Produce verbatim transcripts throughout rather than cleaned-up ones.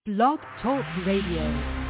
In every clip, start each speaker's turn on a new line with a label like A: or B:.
A: Blog Talk Radio.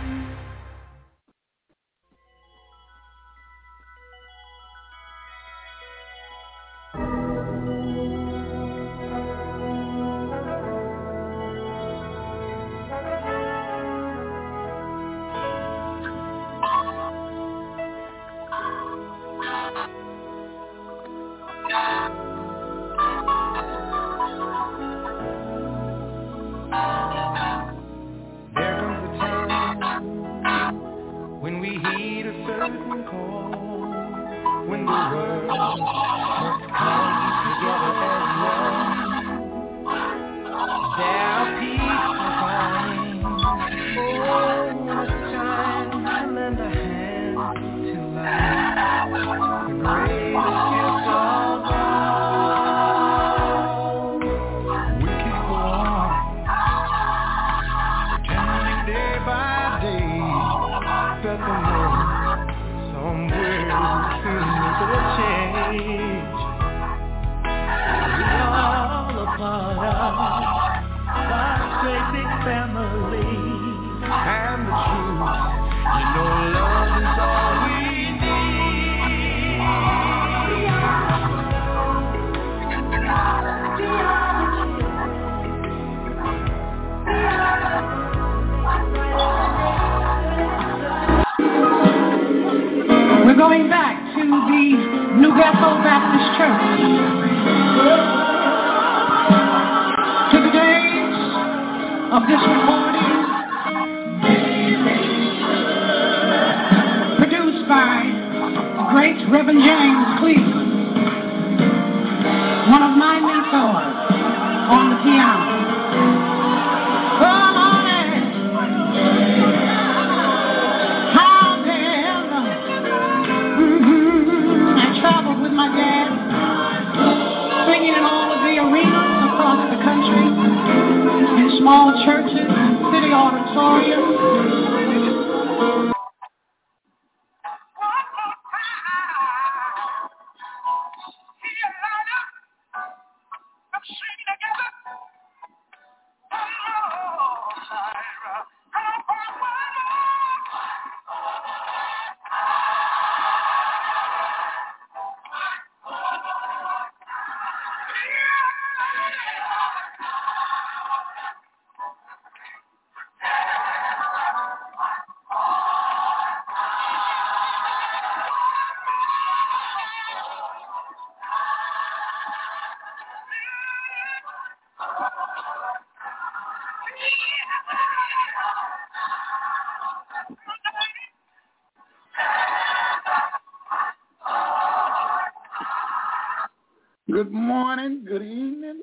B: Good morning, good evening,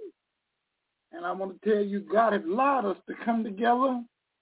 B: and I want to tell you God has allowed us to come together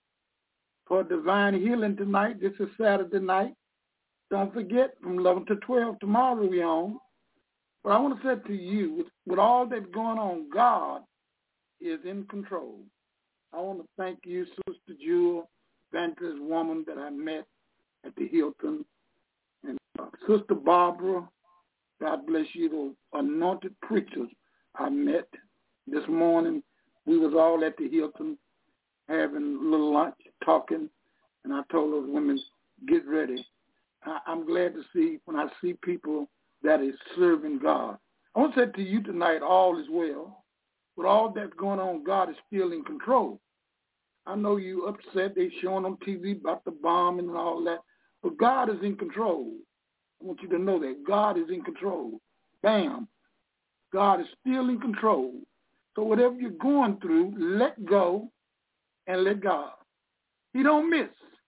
B: for divine healing tonight. This is Saturday night. Don't forget, from eleven to twelve tomorrow we're on. But I want to say to you, with, with all that's going on, God is in control. I want to thank you, Sister Jewel, evangelist woman that I met at the Hilton, and uh, Sister Barbara. God bless you, the anointed preachers I met this morning. We was all at the Hilton having a little lunch, talking, and I told those women, get ready. I, I'm glad to see when I see people that is serving God. I want to say to you tonight, all is well. With all that's going on, God is still in control. I know you upset. They showing on T V about the bombing and all that, but God is in control. I want you to know that God is in control. Bam. God is still in control. So whatever you're going through, let go and let God. He don't miss.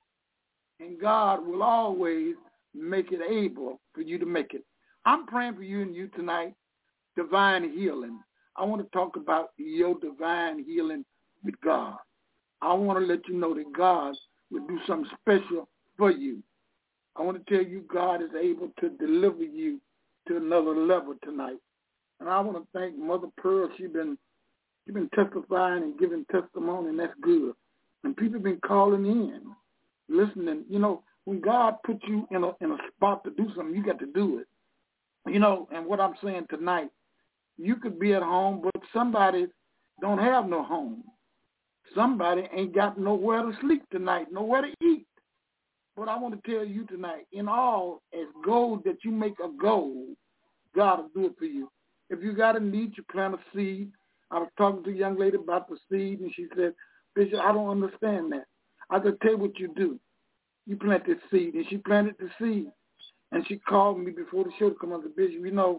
B: And God will always make it able for you to make it. I'm praying for you and you tonight, divine healing. I want to talk about your divine healing with God. I want to let you know that God will do something special for you. I want to tell you God is able to deliver you to another level tonight. And I want to thank Mother Pearl. She's been, she been testifying and giving testimony, and that's good. And people have been calling in, listening. You know, when God puts you in a in a spot to do something, you got to do it. You know, and what I'm saying tonight, you could be at home, but somebody don't have no home. Somebody ain't got nowhere to sleep tonight, nowhere to eat. But I want to tell you tonight, in all, as gold that you make a goal, God will do it for you. If you got a need, you plant a seed. I was talking to a young lady about the seed, and she said, Bishop, I don't understand that. I just tell you what you do. You plant this seed, and she planted the seed. And she called me before the show to come on the Bishop. You know,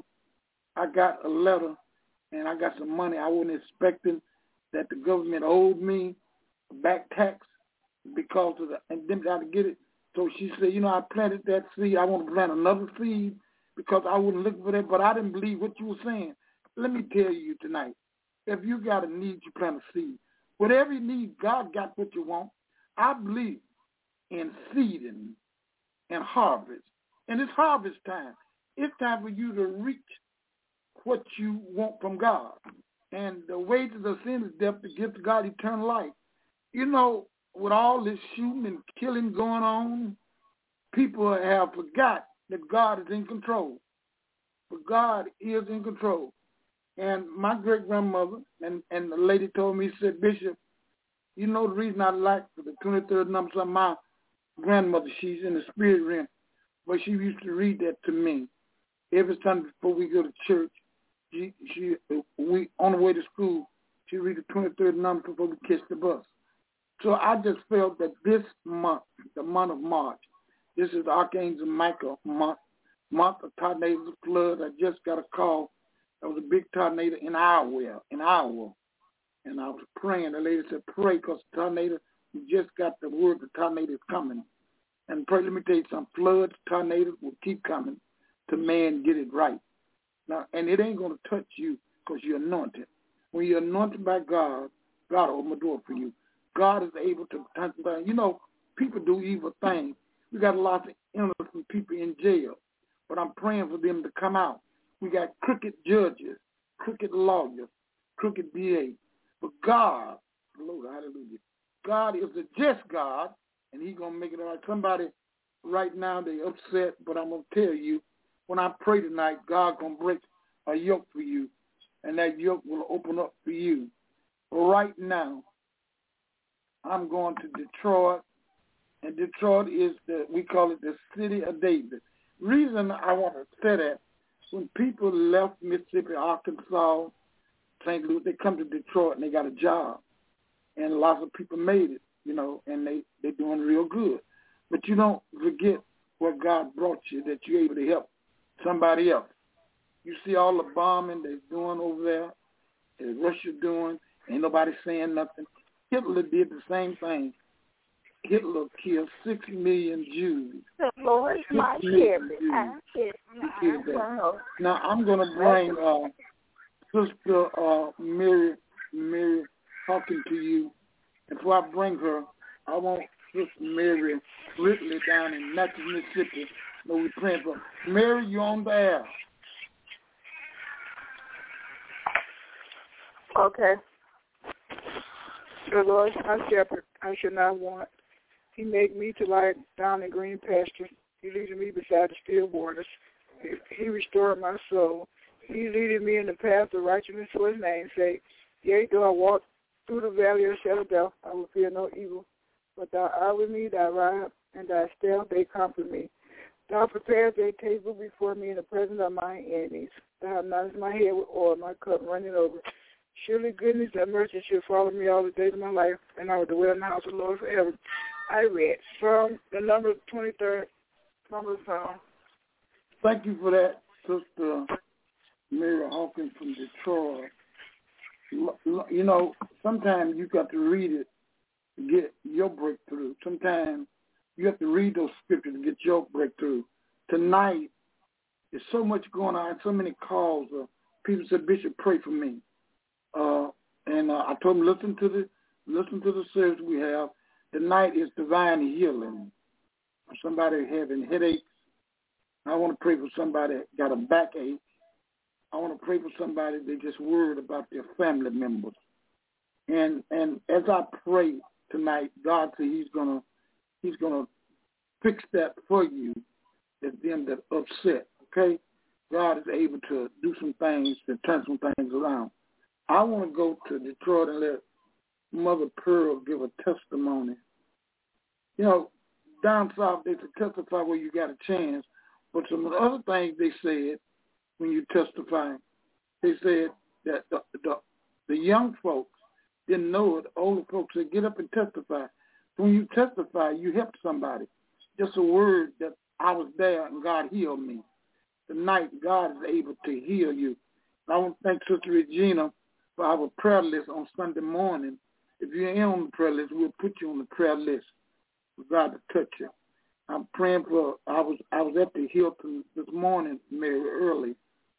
B: I got a letter, and I got some money I wasn't expecting that the government owed me, back tax, because of the, and then I had to get it. So she said, you know, I planted that seed. I want to plant another seed because I wasn't looking for that, but I didn't believe what you were saying. Let me tell you tonight, if you got a need, you plant a seed. Whatever you need, God got what you want. I believe in seeding and harvest. And it's harvest time. It's time for you to reach what you want from God. And the wages of sin is death, the gift of God, eternal life. You know, with all this shooting and killing going on, people have forgot that God is in control. But God is in control. And my great-grandmother, and, and the lady told me, she said, Bishop, you know the reason I like the twenty-third number of my grandmother, she's in the spirit realm, but she used to read that to me every Sunday before we go to church. She, she, we on the way to school, she read the twenty-third number before we catch the bus. So I just felt that this month, the month of March, this is the Archangel Michael month, month of tornadoes, flood. I just got a call. There was a big tornado in Iowa, in Iowa. And I was praying. The lady said, pray, because the tornado, we just got the word the tornado is coming. And pray, let me tell you something, floods, tornadoes will keep coming to man get it right. Now, and it ain't going to touch you because you're anointed. When you're anointed by God, God will open the door for you. God is able to touch them. You know, people do evil things. We got a lot of innocent people in jail, but I'm praying for them to come out. We got crooked judges, crooked lawyers, crooked D A. But God, Lord, hallelujah, God is a just God, and he's going to make it all right. Somebody right now, they upset, but I'm going to tell you, when I pray tonight, God going to break a yoke for you, and that yoke will open up for you. But right now, I'm going to Detroit, and Detroit is, the we call it the city of David. Reason I want to say that, when people left Mississippi, Arkansas, Saint Louis, they come to Detroit and they got a job. And lots of people made it, you know, and they, they're doing real good. But you don't forget where God brought you, that you're able to help somebody else. You see all the bombing they're doing over there, that Russia doing, ain't nobody saying nothing. Hitler did the same thing. Hitler killed six million Jews.
A: The Lord, my shepherd.
B: Now I'm going to bring uh, Sister uh, Mary Mary Hawkins to you. And before I bring her, I want Sister Mary Ridley down in Natchez, Mississippi. No, we're praying for her. Mary, you're on the air.
C: Okay. The Lord is my shepherd, I shall not want. He made me to lie down in green pastures. He leaded me beside the still waters. He, he restored my soul. He leaded me in the path of righteousness for his name's sake. Yea, though I walk through the valley of the shadow of death, I will fear no evil. But thou art with me, thy rod and thy staff, they comfort me. Thou preparest a table before me in the presence of my enemies. Thou anointest my head with oil, my cup running over. Surely goodness and mercy shall follow me all the days of my life, and I will dwell in the house of the Lord forever. I read from the number twenty-third, number of Psalm.
B: Thank you for that, Sister Mary Hawkins from Detroit. You know, sometimes you got to read it to get your breakthrough. Sometimes you have to read those scriptures to get your breakthrough. Tonight, there's so much going on, so many calls. Uh, people said, Bishop, pray for me. Uh, and uh, I told them, listen to the listen to the service we have. Tonight is divine healing. Somebody having headaches. I want to pray for somebody that got a backache. I want to pray for somebody that just worried about their family members. And and as I pray tonight, God said He's gonna He's gonna fix that for you. That them that upset. Okay, God is able to do some things to turn some things around. I want to go to Detroit and let Mother Pearl give a testimony. You know, down south they can testify where you got a chance, but some of the other things they said when you testify, they said that the, the, the young folks didn't know it. The older folks said, get up and testify. When you testify, you help somebody. Just a word that I was there and God healed me. Tonight, God is able to heal you. And I want to thank Sister Regina for our prayer list on Sunday morning. If you're in on the prayer list, we'll put you on the prayer list for God to touch you. I'm praying for, I was I was at the Hilton this morning, very early,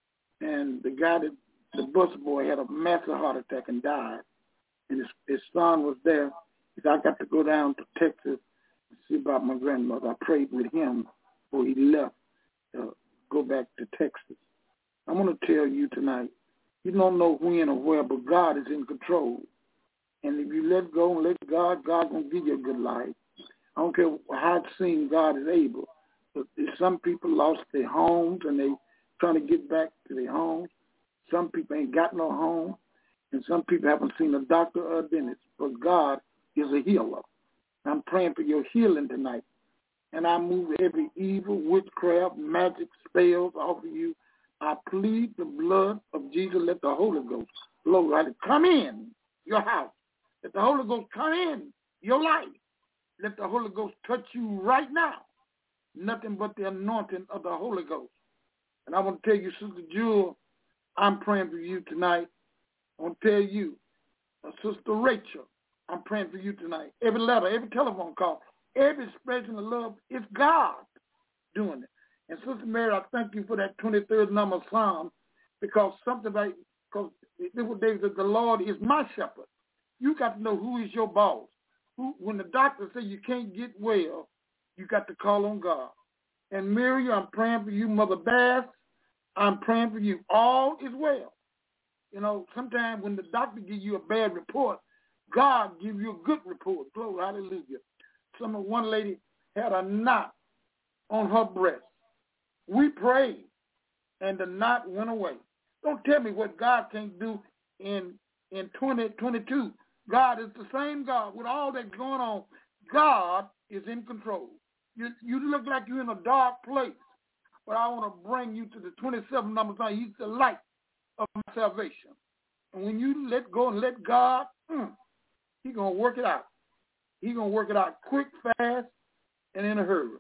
B: and the guy that, the bus boy had a massive heart attack and died. And his, his son was there. He said, I got to go down to Texas and see about my grandmother. I prayed with him before he left to go back to Texas. I want to tell you tonight, you don't know when or where, but God is in control. And if you let go and let God, God going to give you a good life. I don't care how it seems, God is able. But some people lost their homes and they trying to get back to their homes. Some people ain't got no home. And some people haven't seen a doctor or a dentist. But God is a healer. I'm praying for your healing tonight. And I move every evil, witchcraft, magic, spells off of you. I plead the blood of Jesus. Let the Holy Ghost, Lord, come in your house. Let the Holy Ghost come in your life. Let the Holy Ghost touch you right now. Nothing but the anointing of the Holy Ghost. And I want to tell you, Sister Jewel, I'm praying for you tonight. I want to tell you, uh, Sister Rachel, I'm praying for you tonight. Every letter, every telephone call, every expression of love is God doing it. And Sister Mary, I thank you for that twenty-third number of Psalm, because something like, because it was David said, the Lord is my shepherd. You got to know who is your boss. Who, when the doctor says you can't get well, you got to call on God. And Mary, I'm praying for you. Mother Bass, I'm praying for you. All is well. You know, sometimes when the doctor gives you a bad report, God gives you a good report. Glory, hallelujah. Some one lady had a knot on her breast. We prayed, and the knot went away. Don't tell me what God can't do in in twenty twenty-two. God is the same God. With all that's going on, God is in control. You, you look like you're in a dark place, but I want to bring you to the twenty-seven number sign. He's the light of my salvation. And when you let go and let God, mm, he's going to work it out. He's going to work it out quick, fast, and in a hurry.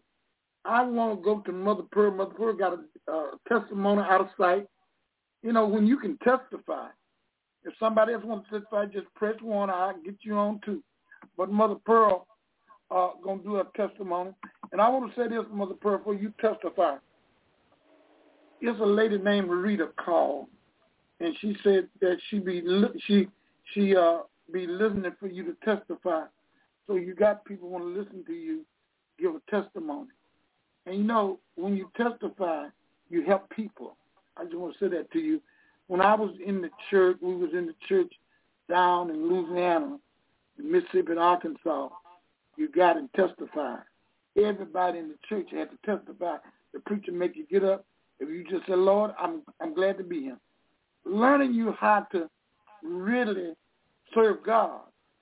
B: I want to go to Mother Pearl. Mother Pearl got a uh, testimony out of sight. You know, when you can testify, if somebody else wants to testify, just press one. I'll get you on too. But Mother Pearl uh, going to do a testimony. And I want to say this, Mother Pearl, before you testify. There's a lady named Rita called, and she said that she be she she uh be listening for you to testify. So you got people want to listen to you give a testimony. And you know, when you testify, you help people. I just want to say that to you. When I was in the church, we was in the church down in Louisiana, Mississippi, and Arkansas. You got to testify. Everybody in the church had to testify. The preacher make you get up. If you just say, Lord, I'm I'm glad to be here. Learning you how to really serve God.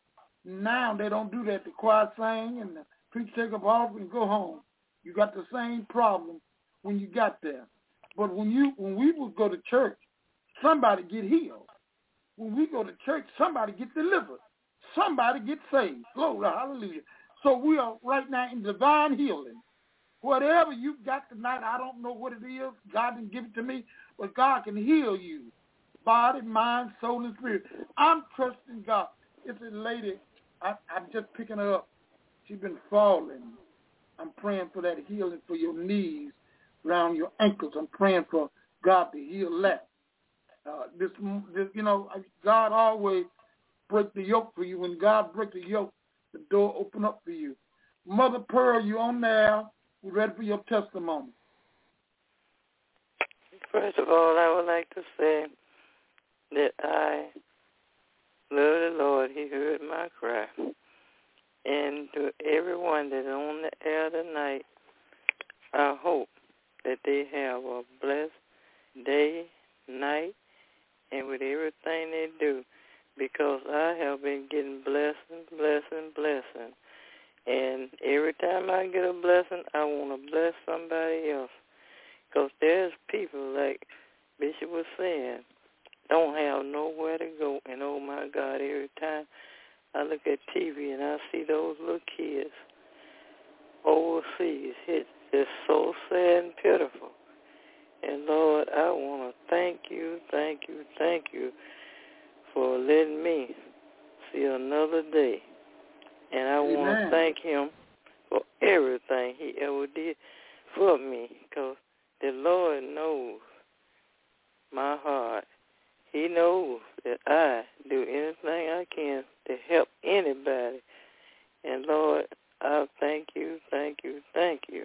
B: Now they don't do that. The choir sing and the preacher take up offering and go home. You got the same problem when you got there. But when you when we would go to church, somebody get healed. When we go to church, somebody get delivered. Somebody get saved. Glory, hallelujah. So we are right now in divine healing. Whatever you got tonight, I don't know what it is. God didn't give it to me, but God can heal you. Body, mind, soul, and spirit. I'm trusting God. It's a lady, I, I'm just picking her up. She's been falling. I'm praying for that healing for your knees, around your ankles. I'm praying for God to heal that. Uh, this, this, you know, God always break the yoke for you. When God breaks the yoke, the door open up for you. Mother Pearl, you on there? We're ready for your testimony.
D: First of all, I would like to say that I love the Lord. He heard my cry. And to everyone that's on the air tonight, I hope that they have a blessed day, night, and with everything they do, because I have been getting blessing, blessing, blessing. And every time I get a blessing, I want to bless somebody else. Because there's people, like Bishop was saying, don't have nowhere to go. And, oh, my God, every time I look at T V and I see those little kids overseas, it's just so sad and pitiful. And, Lord, I want to thank you, thank you, thank you for letting me see another day. And I
B: Amen.
D: want to thank him for everything he ever did for me, because the Lord knows my heart. He knows that I do anything I can to help anybody. And, Lord, I thank you, thank you, thank you.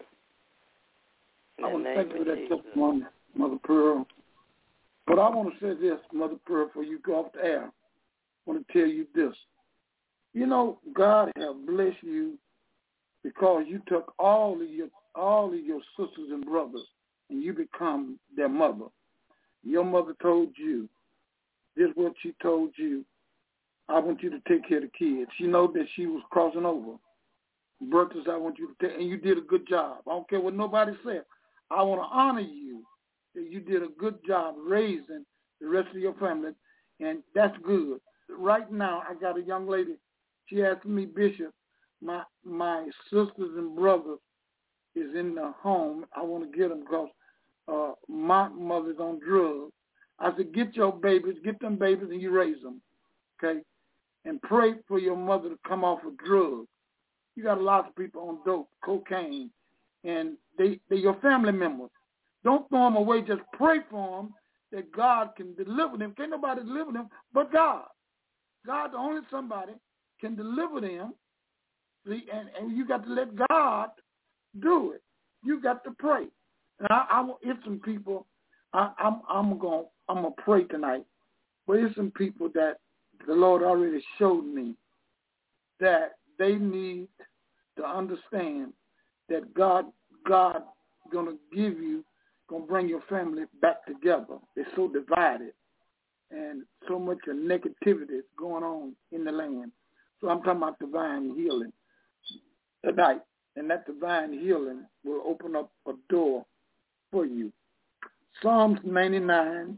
D: In
B: I
D: the
B: want to
D: name
B: thank you
D: of
B: for that
D: Jesus.
B: testimony, Mother Pearl. But I want to say this, Mother Pearl, before you go off the air. I want to tell you this. You know, God has blessed you because you took all of your all of your sisters and brothers and you become their mother. Your mother told you, this is what she told you, I want you to take care of the kids. She know that she was crossing over. Bertha, I want you to take, and you did a good job. I don't care what nobody said. I want to honor you that you did a good job raising the rest of your family, and that's good. Right now, I got a young lady. She asked me, Bishop, my my sisters and brothers is in the home. I want to get them because uh, my mother's on drugs. I said, get your babies, get them babies, and you raise them, okay? And pray for your mother to come off of drugs. You got a lot of people on dope, cocaine, and they, they're your family members. Don't throw them away. Just pray for them that God can deliver them. Can't nobody deliver them but God. God, the only somebody can deliver them. See, and, and you got to let God do it. You got to pray. And I, I it's some people. I, I'm I'm going I'm gonna pray tonight. But it's some people that the Lord already showed me that they need to understand that God God gonna give you, gonna bring your family back together. They're so divided, and so much of negativity is going on in the land. So I'm talking about divine healing tonight, and that divine healing will open up a door for you. Psalms ninety-nine,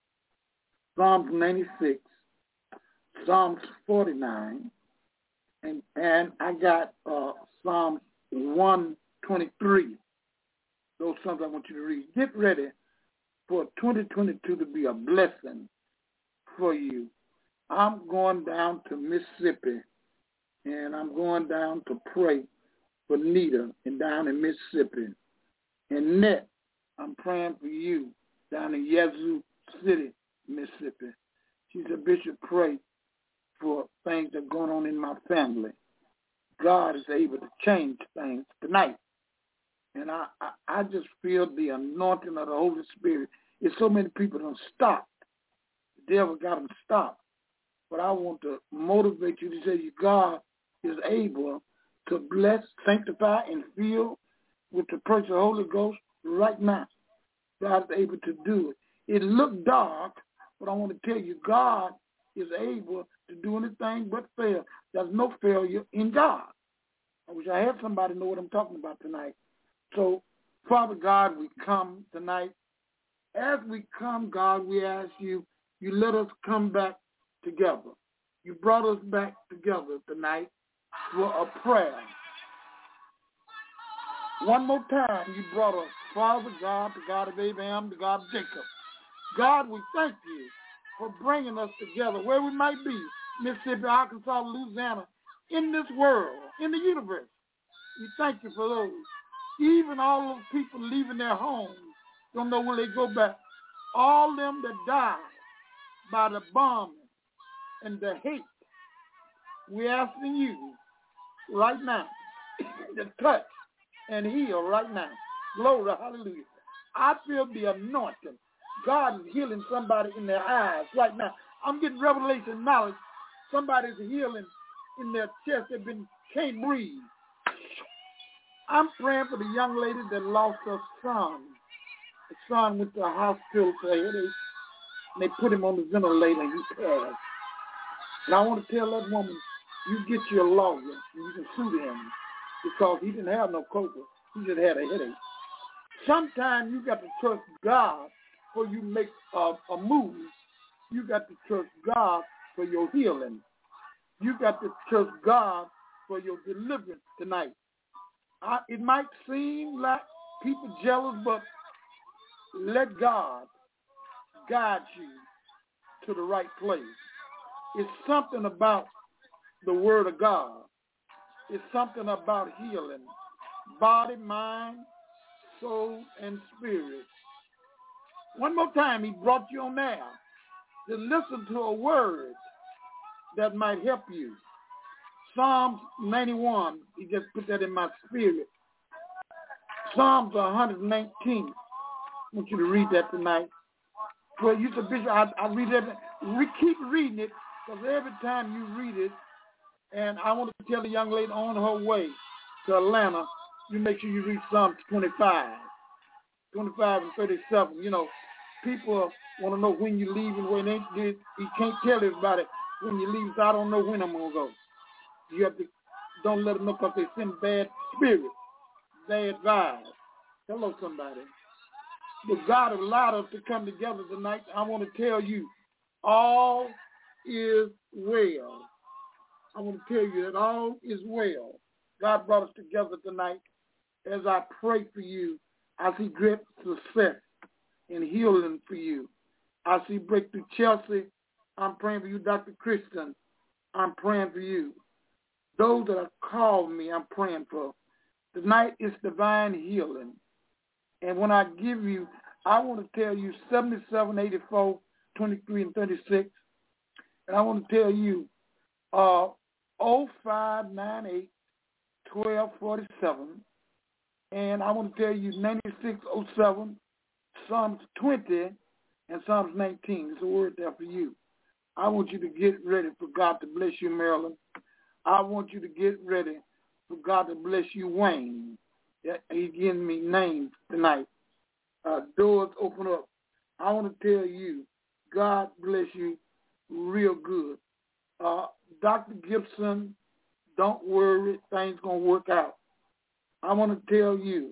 B: Psalms ninety-six, Psalms forty-nine, and and I got uh, Psalms one twenty-three. Those Psalms I want you to read. Get ready for twenty twenty-two to be a blessing for you. I'm going down to Mississippi, and I'm going down to pray for Nita and down in Mississippi. And Net, I'm praying for you down in Yazoo City, Mississippi. She said, Bishop, pray for things that are going on in my family. God is able to change things tonight. And I, I, I just feel the anointing of the Holy Spirit. There's so many people that stopped. The devil got them stopped. But I want to motivate you to say God is able to bless, sanctify, and fill with the person of the Holy Ghost right now. God is able to do it. It looked dark, but I want to tell you God is able to do anything but fail. There's no failure in God. I wish I had somebody know what I'm talking about tonight. So, Father God, we come tonight. As we come, God, we ask you, you let us come back together. You brought us back together tonight for a prayer. One more time, you brought us, Father God, the God of Abraham, the God of Jacob. God, we thank you for bringing us together where we might be, Mississippi, Arkansas, Louisiana, in this world, in the universe. We thank you for those. Even all those people leaving their homes, don't know where they go back. All them that died by the bombing and the hate, we're asking you right now to touch and heal right now. Glory, hallelujah. I feel the anointing. God is healing somebody in their eyes right now. I'm getting revelation knowledge. Somebody's healing in their chest. They've been, can't breathe. I'm praying for the young lady that lost her son. The son went to the hospital for a headache, and they put him on the ventilator, and he passed. And I want to tell that woman, you get your lawyer and you can sue him because he didn't have no coca. He just had a headache. Sometimes you got to trust God before you make a, a move. You got to trust God for your healing. You got to trust God for your deliverance tonight. I, it might seem like people jealous, but let God guide you to the right place. It's something about the Word of God. It's something about healing, body, mind, soul, and spirit. One more time, he brought you on there to listen to a word that might help you. Psalms ninety-one, he just put that in my spirit. Psalms one nineteen. I want you to read that tonight. Well, you said, Bishop, I, I read it. We keep reading it because every time you read it, and I want to tell the young lady on her way to Atlanta, you make sure you read Psalms twenty-five, twenty-five and thirty-seven. You know, people want to know when you leave and when they did. You can't tell everybody when you leave, so I don't know when I'm going to go. You have to, don't let them know because they send bad spirits, bad vibes. Hello, somebody. But God allowed us to come together tonight. I want to tell you, all is well. I want to tell you that all is well. God brought us together tonight. As I pray for you, I see great success and healing for you. I see breakthrough. Chelsea, I'm praying for you. Doctor Christian, I'm praying for you. Those that have called me, I'm praying for. Tonight is divine healing. And when I give you, I want to tell you seventy-seven, eighty-four, twenty-three, and thirty-six. And I want to tell you uh, oh five nine eight, twelve forty-seven. And I want to tell you ninety-six oh seven, Psalms twenty, and Psalms nineteen. There's a word there for you. I want you to get ready for God to bless you, Marilyn. I want you to get ready for God to bless you, Wayne. He's giving me names tonight. Uh, doors open up. I want to tell you, God bless you real good. Uh, Doctor Gibson, don't worry, things going to work out. I want to tell you,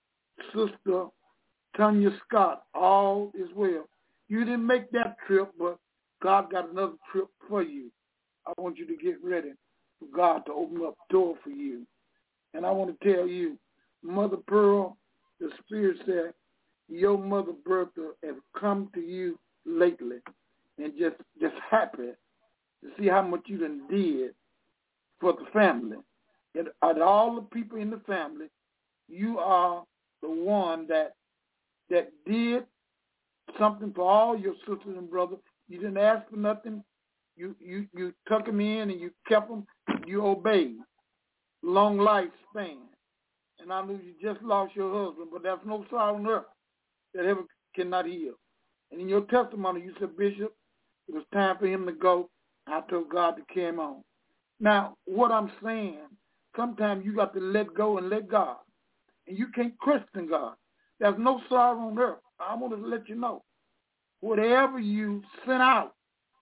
B: Sister Tanya Scott, all is well. You didn't make that trip, but God got another trip for you. I want you to get ready for God to open up the door for you. And I want to tell you, Mother Pearl, the Spirit said, your Mother Bertha has come to you lately and just, just happy to see how much you done did for the family. And out of all the people in the family, you are the one that that did something for all your sisters and brothers. You didn't ask for nothing. You you you took them in and you kept them. You obeyed. Long lifespan. And I knew you just lost your husband, but there's no sorrow on earth that ever cannot heal. And in your testimony, you said, Bishop, it was time for him to go. I told God to carry him on. Now, what I'm saying, sometimes you got to let go and let God. And you can't question God. There's no sorrow on earth. I want to let you know. Whatever you send out,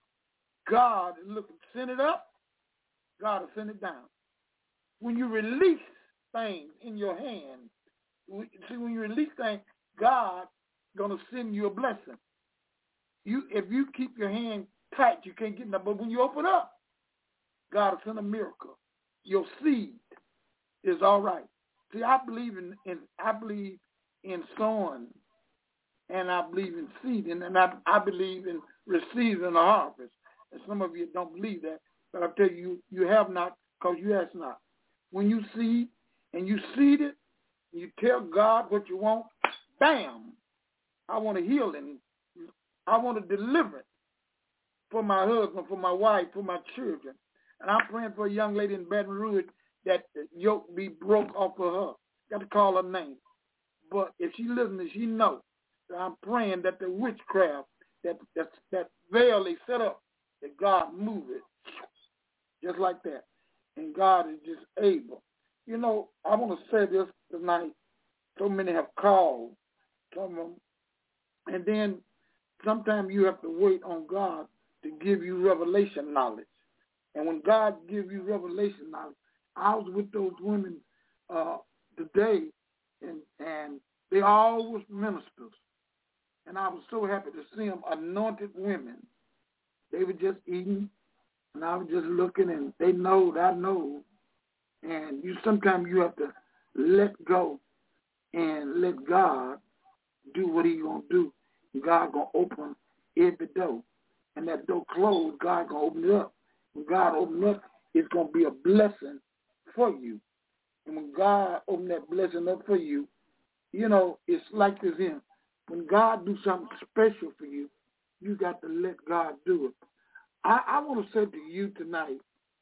B: God is looking. Send it up, God will send it down. When you release things in your hand, see, when you release things, God going to send you a blessing. You, if you keep your hand tight, you can't get nothing. But when you open up, God will send a miracle. Your seed is all right. See, I believe in, in I believe in sowing, and I believe in seeding, and I, I believe in receiving a harvest. And some of you don't believe that, but I tell you, you have not because you ask not. When you seed and you seed it, you tell God what you want, bam, I want a healing. I want a deliverance for my husband, for my wife, for my children. And I'm praying for a young lady in Baton Rouge that the yoke be broke off of her. Got to call her name. But if she listens, she knows that I'm praying that the witchcraft, that, that, that veil they set up, that God move it just like that. And God is just able. You know, I want to say this tonight. So many have called. Some of them. And then sometimes you have to wait on God to give you revelation knowledge. And when God gives you revelation, now, I was with those women uh, today, and and they all was ministers. And I was so happy to see them, anointed women. They were just eating, and I was just looking, and they know that I know. And you sometimes you have to let go and let God do what He's going to do. And God going to open every door. And that door closed, God going to open it up. When God opens it up, it's going to be a blessing for you. And when God opens that blessing up for you, you know, it's like this here. When God do something special for you, you got to let God do it. I, I want to say to you tonight,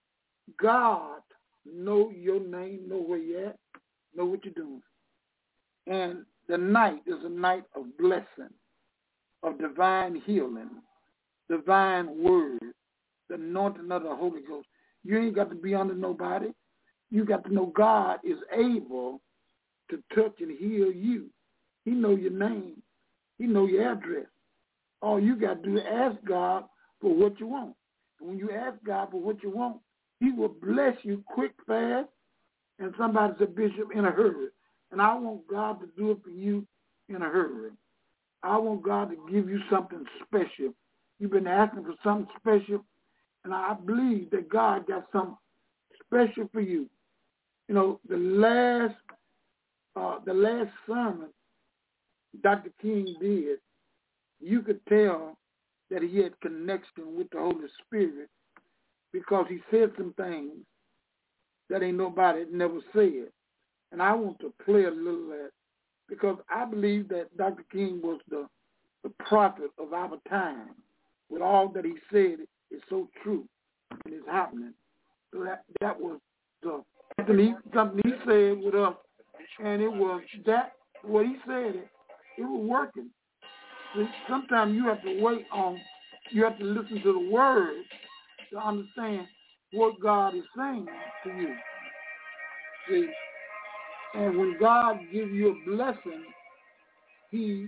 B: God know your name, know where you're at, know what you're doing. And the night is a night of blessing, of divine healing, divine word, the anointing of the Holy Ghost. You ain't got to be under nobody. You got to know God is able to touch and heal you. He know your name. He know your address. All you got to do is ask God for what you want. And when you ask God for what you want, He will bless you quick, fast, and somebody said, Bishop, in a hurry. And I want God to do it for you in a hurry. I want God to give you something special. You've been asking for something special, and I believe that God got something special for you. You know, the last uh, the last sermon Doctor King did, you could tell that he had connection with the Holy Spirit because he said some things that ain't nobody never said. And I want to play a little of that because I believe that Doctor King was the, the prophet of our time. With all that he said, it's so true and it's happening. So that, that was the, something, he, something he said with us, and it was that, what he said, it, it was working. Sometimes you have to wait on, you have to listen to the words to understand what God is saying to you. See? And when God gives you a blessing, He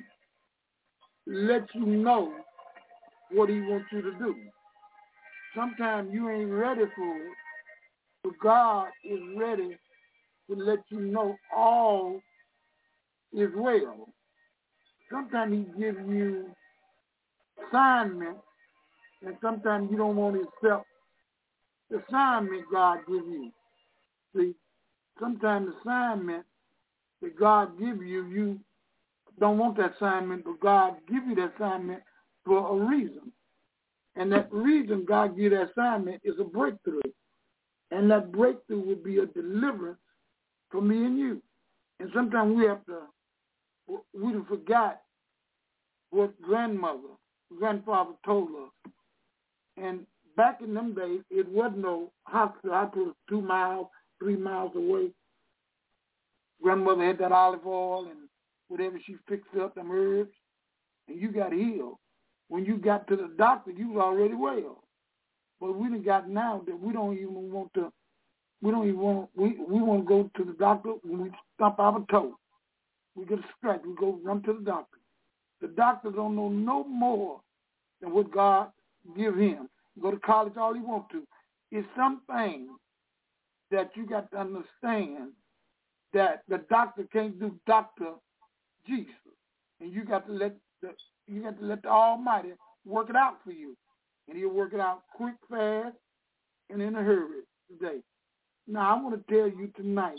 B: lets you know what He wants you to do. Sometimes you ain't ready for it, but God is ready to let you know all is well. Sometimes He gives you assignment, and sometimes you don't want to accept the assignment God gives you. See, sometimes the assignment that God gives you, you don't want that assignment, but God gives you that assignment for a reason. And that reason God gives you that assignment is a breakthrough. And that breakthrough would be a deliverance for me and you. And sometimes we have to, we forgot what grandmother, grandfather told us. And back in them days, it wasn't no hospital. I was two miles, three miles away. Grandmother had that olive oil and whatever she fixed up, them herbs, and you got healed. When you got to the doctor, you was already well. But we done got now that we don't even want to, we don't even want, we, we want to go to the doctor when we stump our toe. We get a scratch, we go run to the doctor. The doctor don't know no more than what God give him. Go to college all he want to. It's some things that you got to understand that the doctor can't do Doctor Jesus. And you got to let the you got to let the Almighty work it out for you. And He'll work it out quick, fast, and in a hurry today. Now I want to tell you tonight,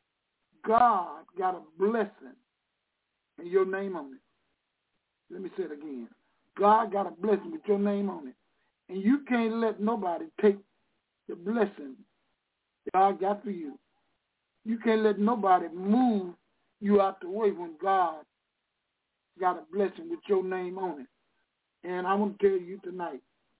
B: God got a blessing and your name on it. Let me say it again. God got a blessing with your name on it. And you can't let nobody take the blessing that God got for you. You can't let nobody move you out the way when God got a blessing with your name on it. And I want to tell you tonight,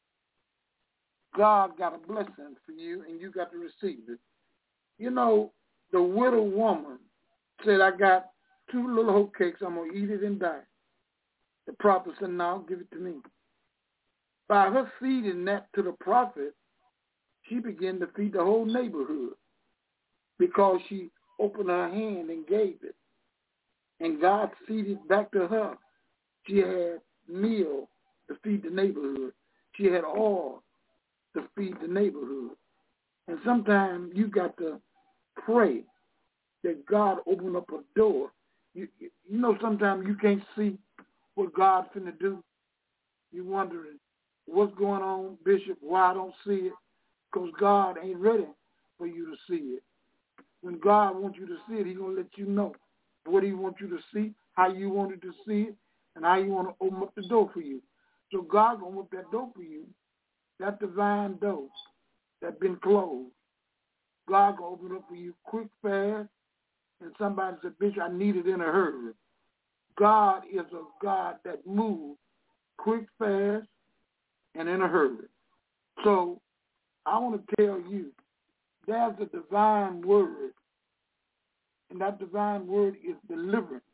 B: God got a blessing for you, and you got to receive it. You know, the widow woman said, I got two little hoe cakes. I'm going to eat it and die. The prophet said, no, give it to me. By her feeding that to the prophet, she began to feed the whole neighborhood because she opened her hand and gave it. And God feeded back to her. She had meal to feed the neighborhood. She had oil to feed the neighborhood. And sometimes you got to pray that God open up a door. You, you know, sometimes you can't see what God's finna do. You're wondering, what's going on, Bishop? Why I don't see it? Because God ain't ready for you to see it. When God wants you to see it, he's going to let you know what he wants you to see, how you wanted to see it, and how you want to open up the door for you. So God going to open that door for you, that divine door that's been closed. God going to open it up for you quick, fast, and somebody said, Bishop, I need it in a hurry. God is a God that moves quick, fast, and in a hurry. So I want to tell you, there's a divine word, and that divine word is deliverance.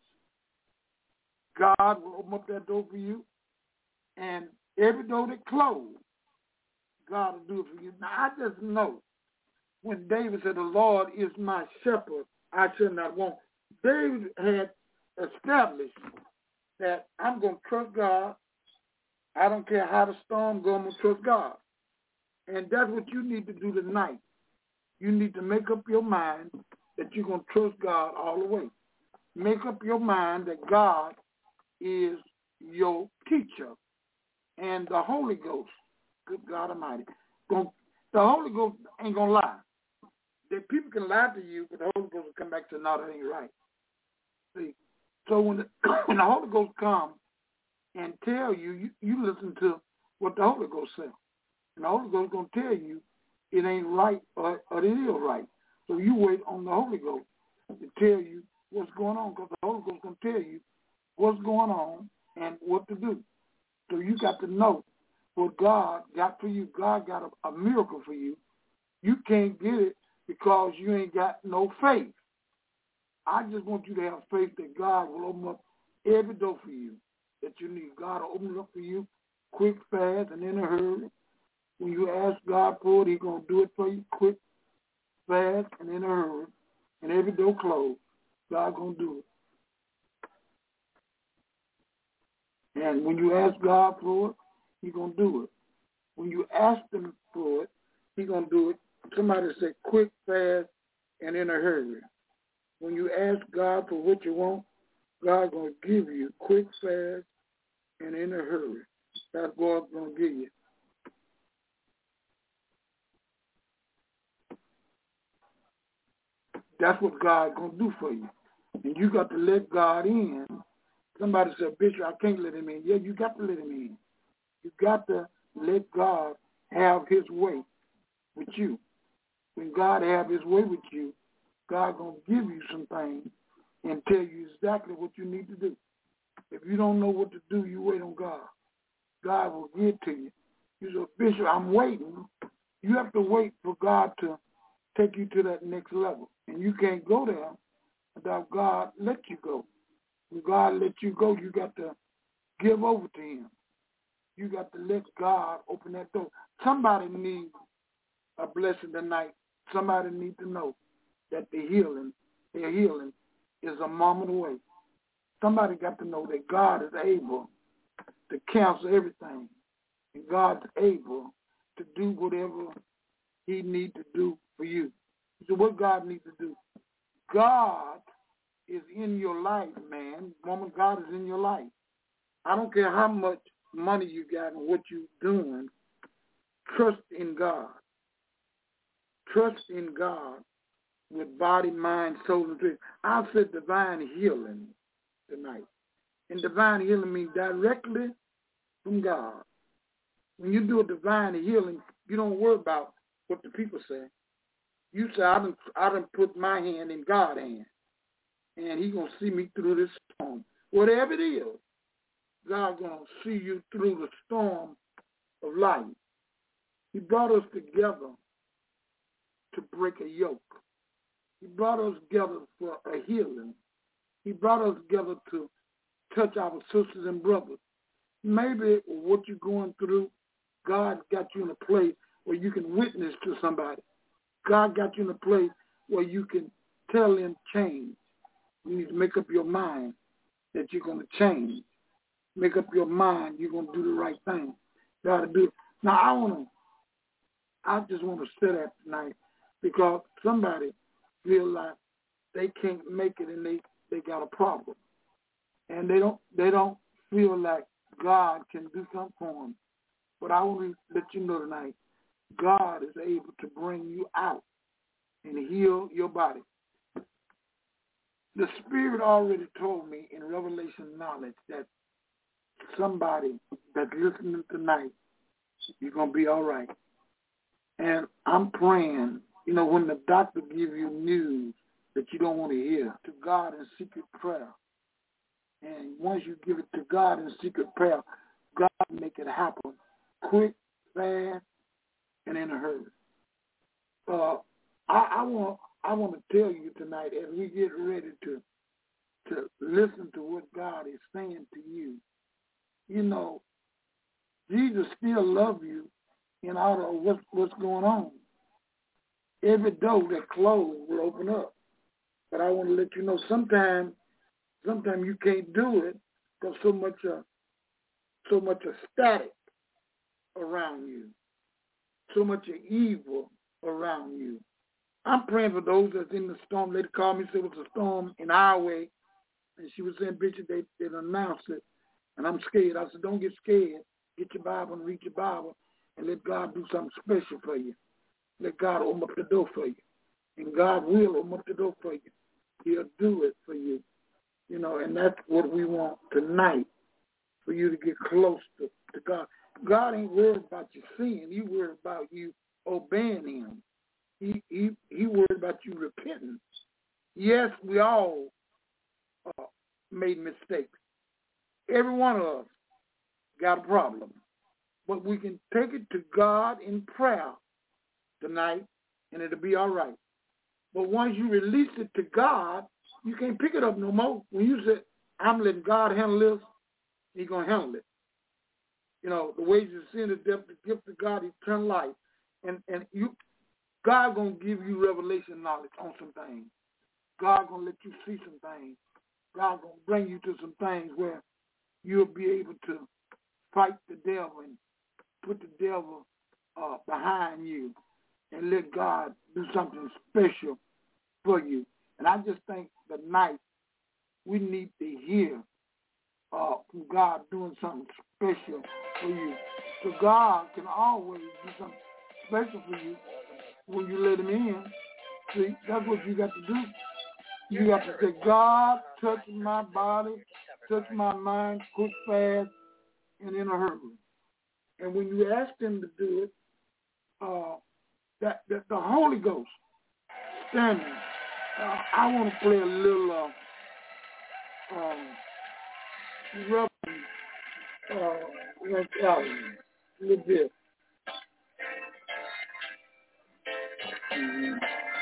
B: God will open up that door for you, and every door that closed, God will do it for you. Now, I just know when David said, the Lord is my shepherd, I shall not want. David had established that I'm going to trust God. I don't care how the storm goes, I'm going to trust God. And that's what you need to do tonight. You need to make up your mind that you're going to trust God all the way. Make up your mind that God is your teacher. And the Holy Ghost, good God Almighty, the Holy Ghost ain't going to lie. That people can lie to you, but the Holy Ghost will come back and say, no, that ain't right. See, so when the, when the Holy Ghost comes and tell you, you, you listen to what the Holy Ghost says. And the Holy Ghost is going to tell you it ain't right or, or it is right. So you wait on the Holy Ghost to tell you what's going on, because the Holy Ghost is going to tell you what's going on and what to do. So you got to know what God got for you. God got a, a miracle for you. You can't get it because you ain't got no faith. I just want you to have faith that God will open up every door for you that you need. God will open it up for you quick, fast, and in a hurry. When you ask God for it, he's going to do it for you quick, fast, and in a hurry. And every door closed, God's going to do it. And when you ask God for it, he's going to do it. When you ask him for it, he's going to do it. Somebody said quick, fast, and in a hurry. When you ask God for what you want, God's going to give you quick, fast, and in a hurry. That's what God's going to give you. That's what God's going to do for you. And you got to let God in. Somebody said, Bishop, I can't let him in. Yeah, you got to let him in. You got to let God have his way with you. When God have his way with you, God's going to give you some things and tell you exactly what you need to do. If you don't know what to do, you wait on God. God will give it to you. You say, Bishop, I'm waiting. You have to wait for God to take you to that next level. And you can't go there without God let you go. When God let you go, you got to give over to him. You got to let God open that door. Somebody needs a blessing tonight. Somebody needs to know that the healing, their healing is a moment away. Somebody got to know that God is able to cancel everything. And God's able to do whatever he needs to do for you. So what God needs to do? God is in your life, man. Woman, God is in your life. I don't care how much money you got and what you're doing. Trust in God. Trust in God with body, mind, soul, and spirit. I said divine healing tonight. And divine healing means directly from God. When you do a divine healing, you don't worry about what the people say. You say, I done, I done put my hand in God's hand, and he's going to see me through this storm. Whatever it is, God's going to see you through the storm of life. He brought us together to break a yoke. He brought us together for a healing. He brought us together to touch our sisters and brothers. Maybe what you're going through, God got you in a place where you can witness to somebody. God got you in a place where you can tell them change. You need to make up your mind that you're going to change. Make up your mind you're going to do the right thing. God to do it. Now, I want to I just want to say that tonight because somebody feel like they can't make it and they, they got a problem. And they don't they don't feel like God can do something for them. But I want to let you know tonight, God is able to bring you out and heal your body. The Spirit already told me in Revelation knowledge that somebody that's listening tonight, you're going to be all right. And I'm praying, you know, when the doctor gives you news that you don't want to hear, to God in secret prayer. And once you give it to God in secret prayer, God make it happen quick, fast, and in a hurry. Uh, I, I want I want to tell you tonight, as we get ready to to listen to what God is saying to you, you know, Jesus still loves you in all of what's, what's going on. Every door that closed will open up. But I want to let you know sometimes sometimes you can't do it because so much uh, so much of static around you, so much of evil around you. I'm praying for those that's in the storm. Lady called me and said it was a storm in our way, and she was saying, Bishop, they, they announced it, and I'm scared. I said, don't get scared. Get your Bible and read your Bible, and let God do something special for you. Let God open up the door for you, and God will open up the door for you. He'll do it for you, you know, and that's what we want tonight, for you to get close to, to God. God ain't worried about your sin. He worried about you obeying him. He, he, he worried about you repenting. Yes, we all uh, made mistakes. Every one of us got a problem. But we can take it to God in prayer tonight, and it'll be all right. But once you release it to God, you can't pick it up no more. When you say, I'm letting God handle this, he's going to handle it. You know, the wages of sin is death, the gift of God, eternal life. And and you, God going to give you revelation knowledge on some things. God going to let you see some things. God going to bring you to some things where you'll be able to fight the devil and put the devil uh, behind you and let God do something special for you. And I just think tonight we need to hear uh, from God doing something special for you. So God can always do something special for you when you let him in. See, that's what you got to do. You got to say, God, touch my body, touch my mind, quick, fast, and in a hurry. And when you ask him to do it, uh, that, that the Holy Ghost standing. Uh, I want to play a little uh, um, Reverend uh, like Allen, a little bit. Mm-hmm.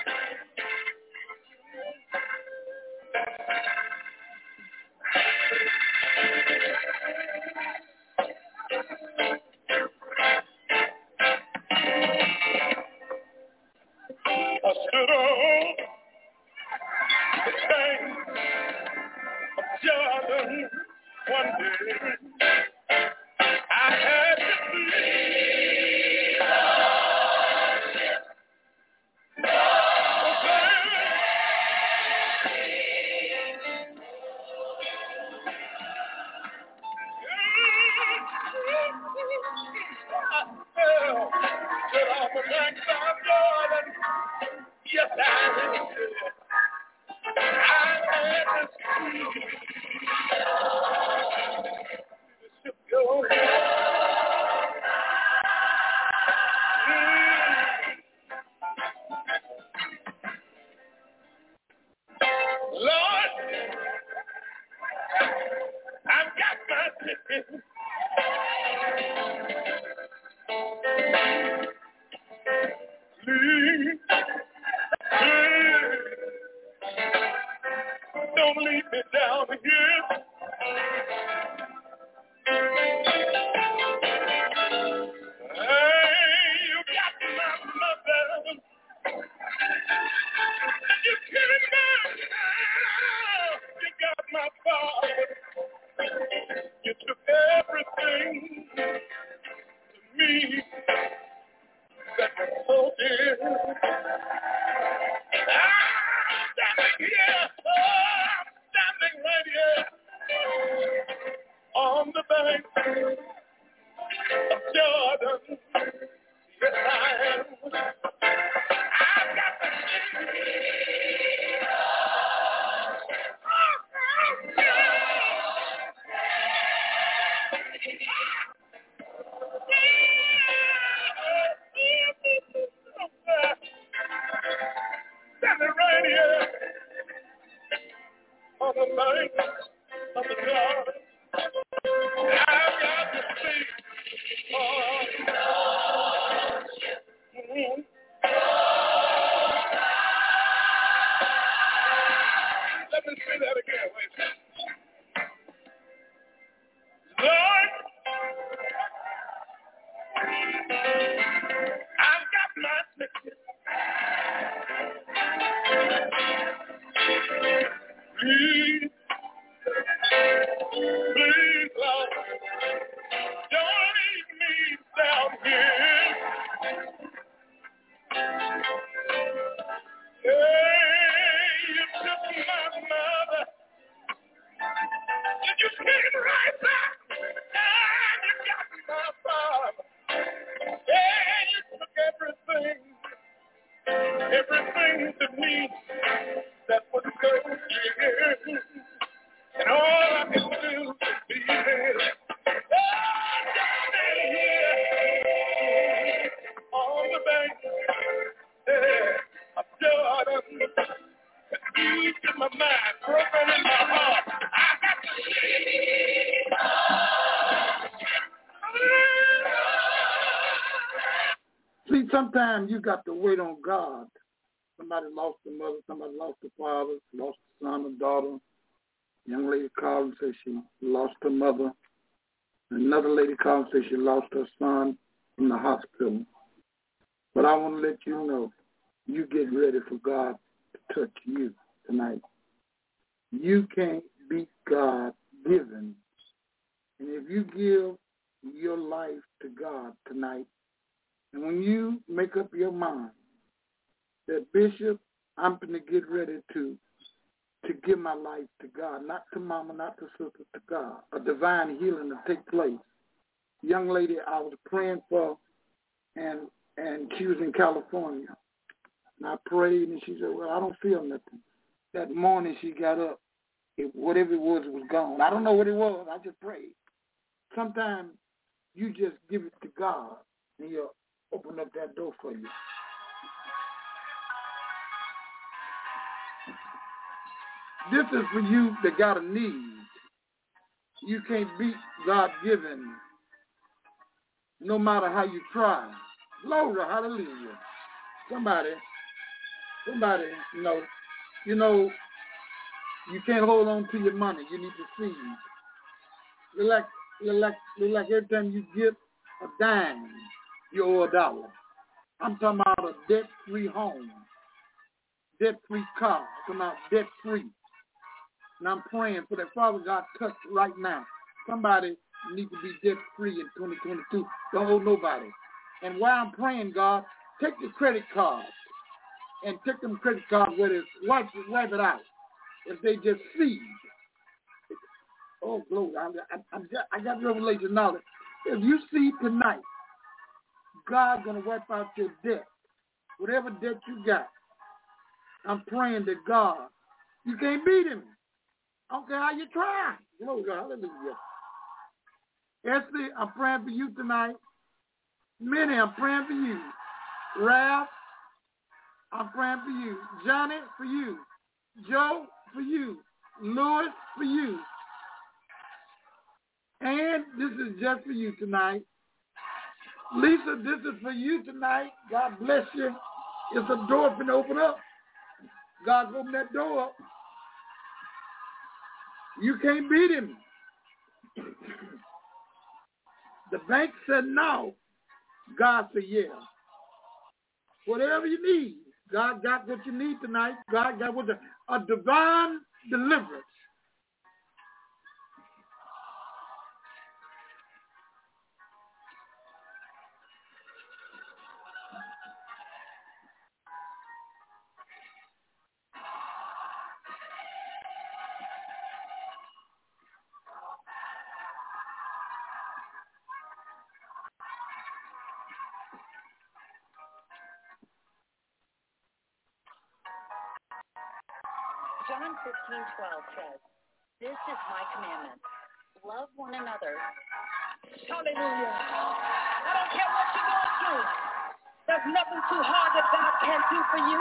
E: I stood on the bank of Jordan one day. I had to flee. I fell, stood on the bank of Jordan. Yes, I did. I had to see the ship go. Lord, I've got my ticket. Please, please, don't leave me down here. Hey, you got my mother, and you killed my child. You got my father. You took everything to me that was I'm standing right here on the bank of Jordan. Yes, I am. I've got to standing right here on the bank of the Jordan. I've got to speak. Oh, mm-hmm. Let me say that again. Wait a minute. Lord, I've got my ticket. Please, please, Lord, don't leave me down here. Hey, you took my mother, and you came right back, and you got my father. Hey, you took everything, everything to me that was so dear. And all I can do is be here. Oh, down here on the bank yeah, of Jordan. Deep in my mind, broken in my heart. I got to see.
B: See, sometimes you got to wait on God. Somebody lost a mother, somebody lost a father, lost a son or daughter. Young lady called and said she lost her mother. Another lady called and said she lost her son in the hospital. But I want to let you know, you get ready for God to touch you tonight. You can't beat God given. And if you give your life to God tonight, and when you make up your mind that, Bishop, I'm going to get ready to to give my life to God, not to mama, not to sister, to God. A divine healing to take place. Young lady I was praying for, and and she was in California. And I prayed, and she said, well, I don't feel nothing. That morning she got up. It, whatever it was, it was gone. I don't know what it was. I just prayed. Sometimes you just give it to God, and He'll open up that door for you. This is for you that got a need. You can't beat God-given no matter how you try. Glory, hallelujah. Somebody, somebody, you know, you know, you can't hold on to your money. You need to seize. You're like, you're like, you're like every time you get a dime, you owe a dollar. I'm talking about a debt-free home, debt-free car. I'm talking about debt-free. And I'm praying for that. Father God, touch right now. Somebody needs to be debt-free in twenty twenty-two. Don't owe nobody. And while I'm praying, God, take your credit cards and take them credit cards where it's wipe it, wipe it out. If they just see. Oh, glory. I, I, I, got, I got revelation knowledge. If you see tonight, God's going to wipe out your debt. Whatever debt you got, I'm praying to God. You can't beat Him. I don't care how you try. Glory, hallelujah. Esther, I'm praying for you tonight. Minnie, I'm praying for you. Ralph, I'm praying for you. Johnny, for you. Joe, for you. Louis, for you. And this is just for you tonight. Lisa, this is for you tonight. God bless you. It's a door for to open up. God's opened that door up. You can't beat Him. The bank said no. God said yeah. Whatever you need, God got what you need tonight. God got what the, a divine deliverance.
F: John fifteen twelve says, "This is my commandment. Love one another."
G: Hallelujah. I don't care what you're going through. There's nothing too hard that God can't do for you.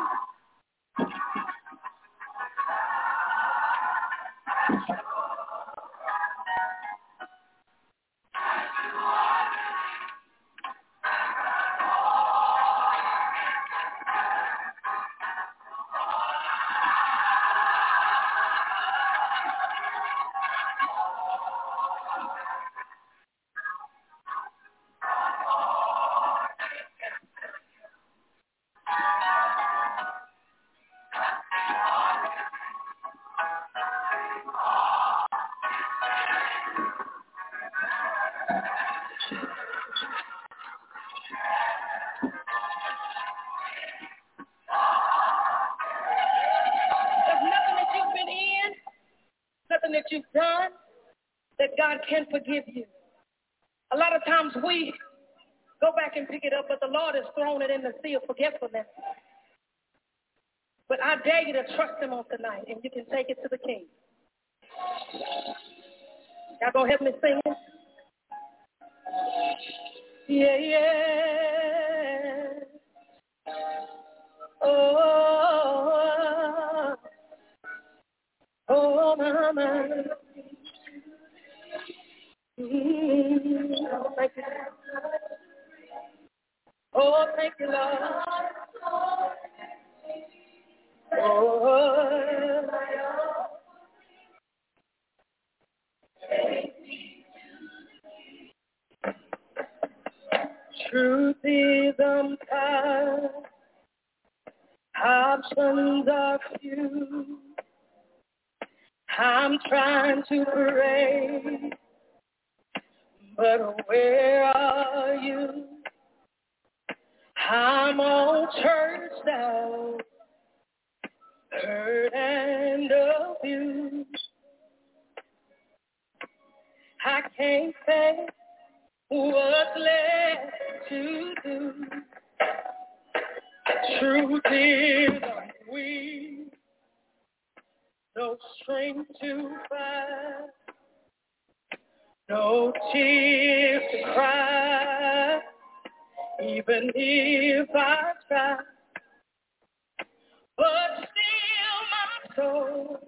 G: That you've done that God can forgive you. A lot of times we go back and pick it up, but the Lord has thrown it in the sea of forgetfulness. But I dare you to trust him on tonight, and you can take it to the King. Y'all gonna help me sing it? Yeah, yeah. Oh, oh, mama. Mm-hmm. Oh, thank you. Oh, thank you, Lord. Oh, truth is unkind. Options are few. I'm trying to pray, but where are you? I'm on church now, hurt and abused. I can't say what's left to do. Truth is I'm weak, no strength to fight, no tears to cry, even if I try. But still my soul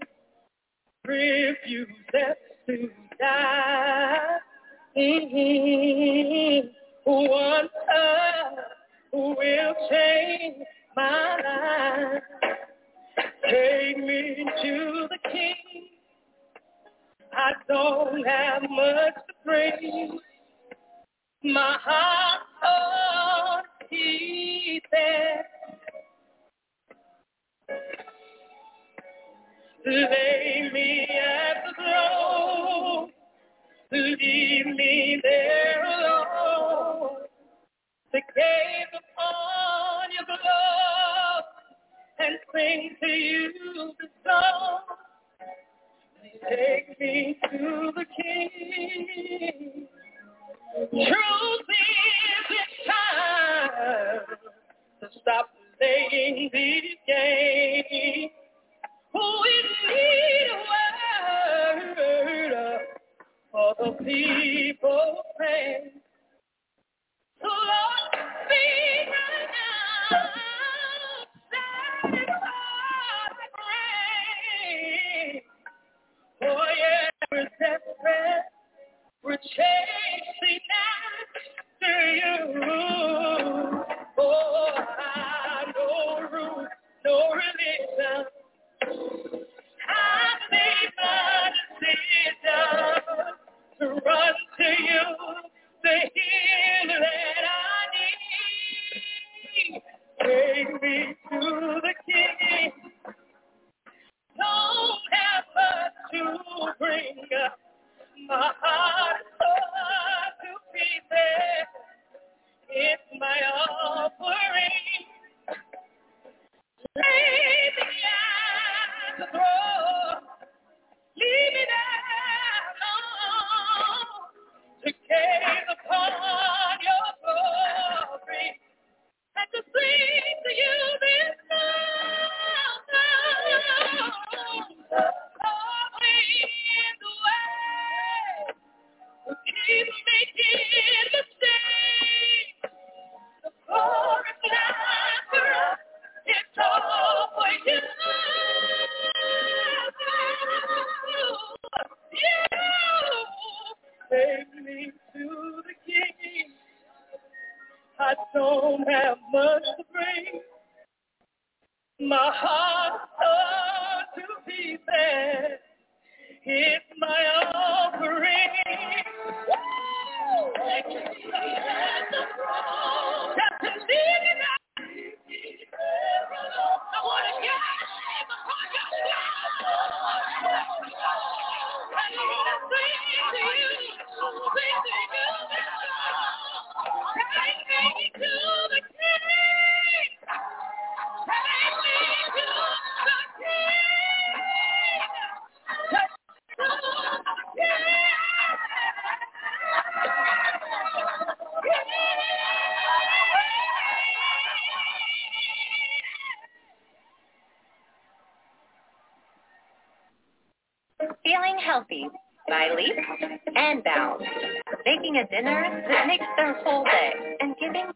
G: refuses to die. Mm-hmm. One touch will change my life. Take me to the King. I don't have much to bring. My heart, oh, he said, lay me at the throne, leave me there alone, to gaze upon your glory and sing to you the song. Take me to the King. Truth is, it's time to stop playing these games. We need a word for the people's pain. So Lord, speak right now. Satisfy the rain. Oh yeah, we're desperate. We're chasing after you. Oh, I no room, no religion. I made my decision to run to you, the healer that I need. Take me to the King. Don't have much to bring up. My heart is torn to pieces. It's my offering. Lay me at the throne. Leave me there alone to gaze upon your glory and to sing to you this song. don't have much to bring. My heart torn to pieces. It's my offering. Woo! Just to leave it out. I want to get it upon your I want to sing to you. Sing to you. Take me to the King. Take me to the King. Take me to the King.
F: Feeling healthy by Leap and Bound. Making a dinner that makes their whole day and giving.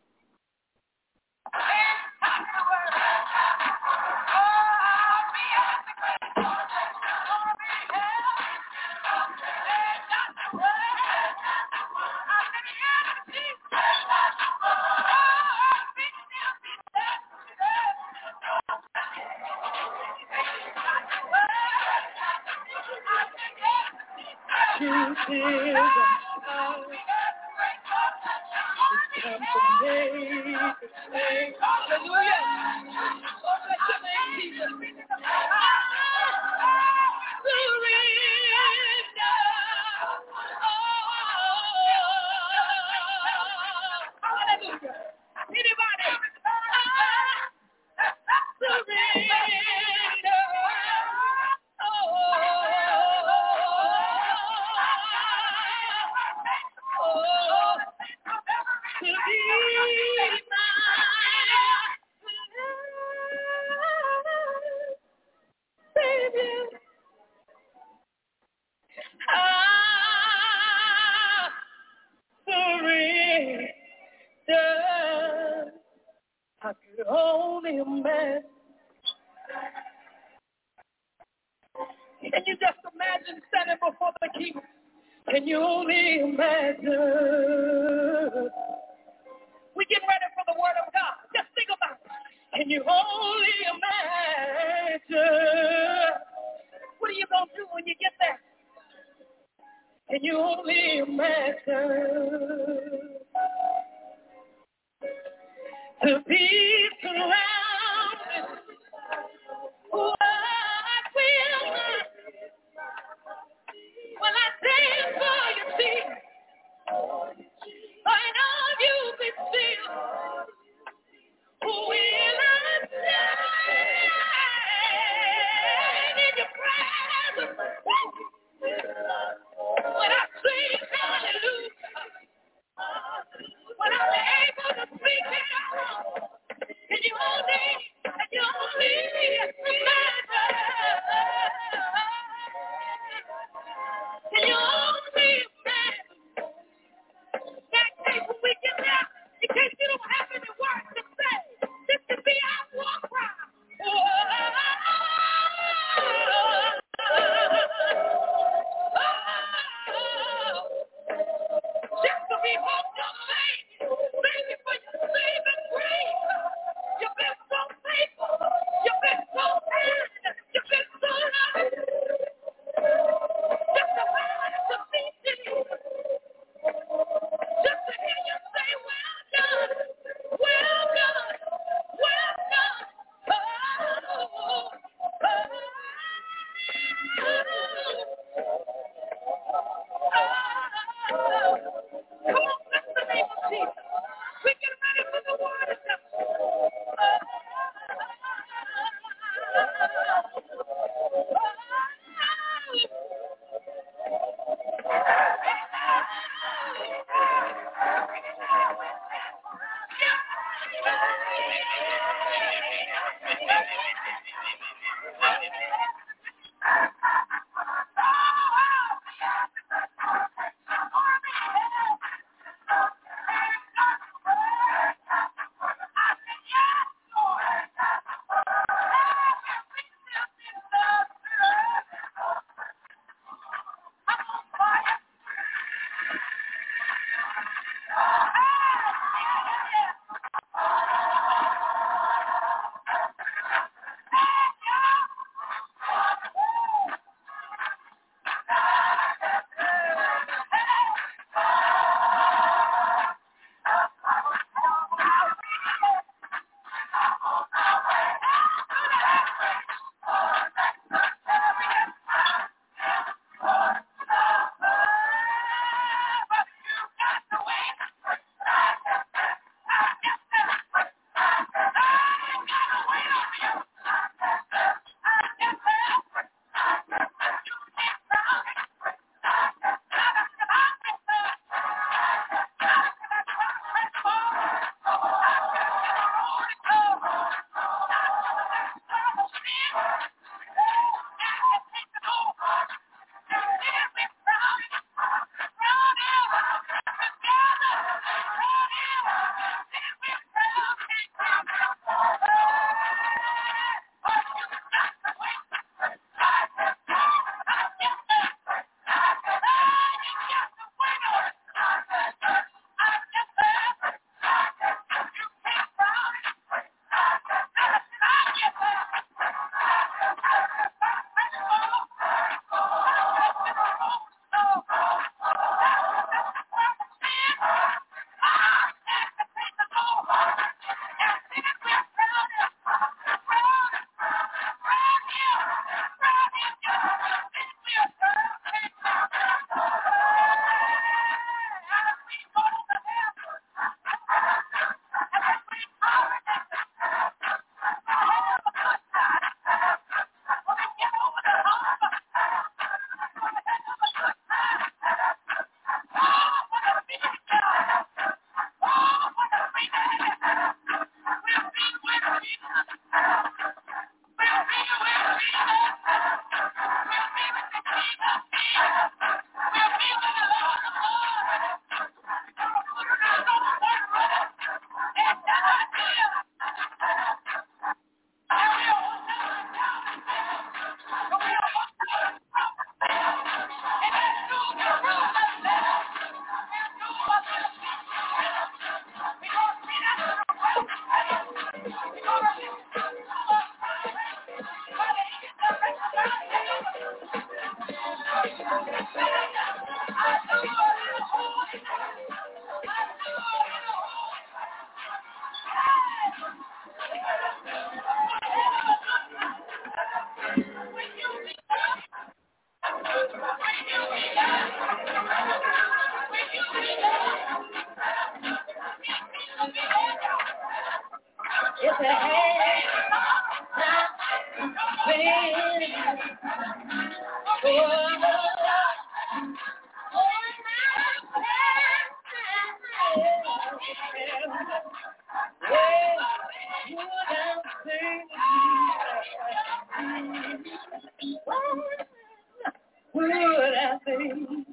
G: Truth is, I'm come to make a change. Hallelujah. Oh, bless your name, Jesus. Surrender. Oh, hallelujah. Anybody? Surrender. Oh, oh, to be my Savior. I surrender. I could only imagine. Can you just imagine standing before the King? Can you only imagine? We get ready for the Word of God. Just think about it. Can you only imagine? What are you going to do when you get there? Can you only imagine? To be surrounded. What will I? Well, I stand for you, see. I know you be still. Will I stand in your presence? When I sing hallelujah. When I'm able to speak it out. Can you only, can you only imagine? Can you only imagine? That day when we get there, in case you don't have any words to say, this could be our war cry. Just to behold your face, thank you for your saving grace. You've been so faithful. You've been so kind. You've been so loving. Just to find to meet you. Just to hear you say, well done. Well done. Well done. Oh, oh, oh. Oh. Come on, bless the name of Jesus. We get ready for the word of God. would have been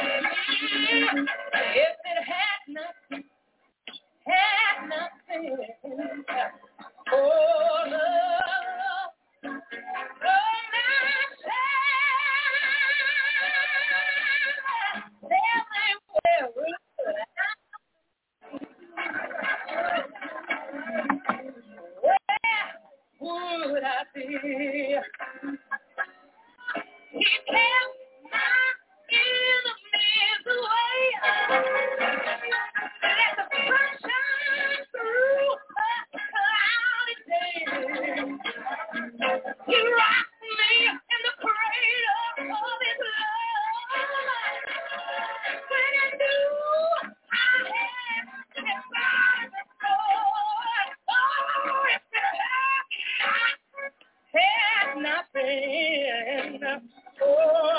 G: if it had not, had not been for love. Oh, my child, tell me where would Where would I be? He kept my enemies away. Let the sun shine through a cloudy day. He rocked me in the cradle of his love. When I knew I had his life before. Oh, if it had not been for